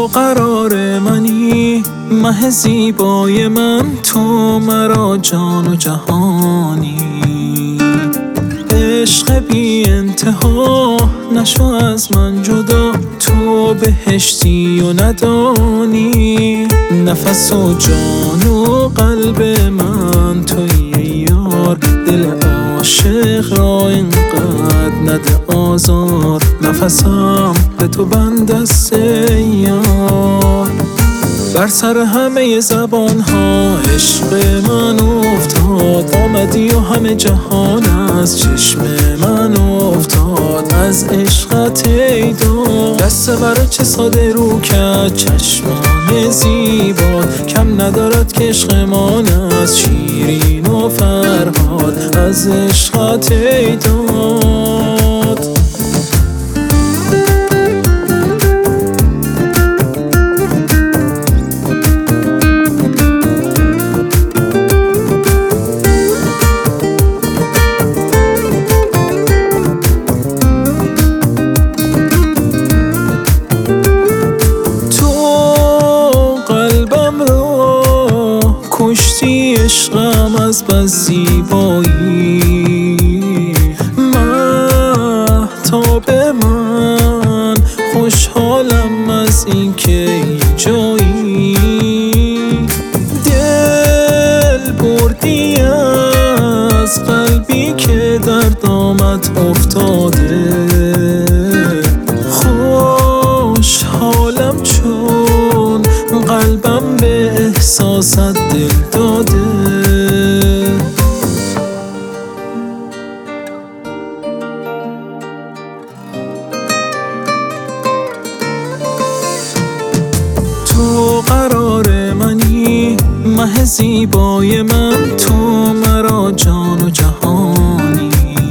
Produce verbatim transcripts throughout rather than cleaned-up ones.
تو قرار منی، مه زیبای من، تو مرا جان و جهانی. عشق بی انتها نشو از من جدا، تو بهشتی و ندانی. نفس و جان و قلب من توی یار، دل عاشق را اینقدر نده آزار. نفسم به تو بند است یار. بر سر همه زبان ها عشق من افتاد، آمدی و همه جهان از چشم من افتاد. از عشقت ای داد دست بر چه ساده رو کرد چشمان زیباد. کم ندارد که عشقمان از شیرین و فرهاد. از عشقت ای داد کشتی عشقم از بس زیبایی. مهتاب من خوشحالم از این که اینجایی. دل بردی از قلبی که در دامت افتاده. خوشحالم چون قلبم به احساست دل داده. تو قرار منی، مه زیبای من، تو مرا جان و جهانی.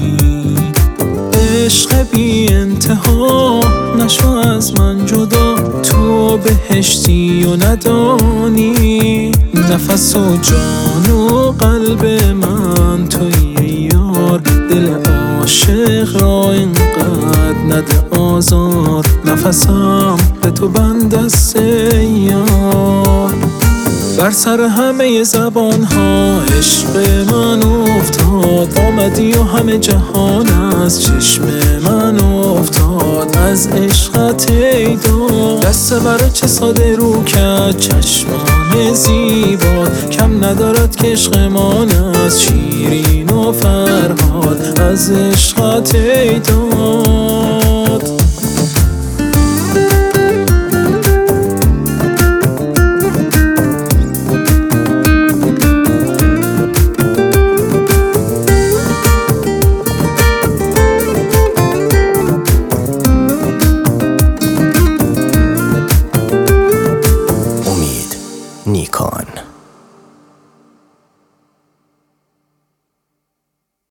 عشق بی انتها نشو از من جدا، تو بهشتی و ندانی. نفس و جان و قلب من توی یار، دل عاشق را اینقدر نده آزار. نفسم به تو بند است یار. بر سر همه زبان ها عشق من افتاد، آمدی و همه جهان از چشم من افتاد. از عشقت ای داد دست بر چه ساده رو کرد چشمان زیباد. کم ندارد که عشقمان از شیرین و فرهاد. از عشقت ای داد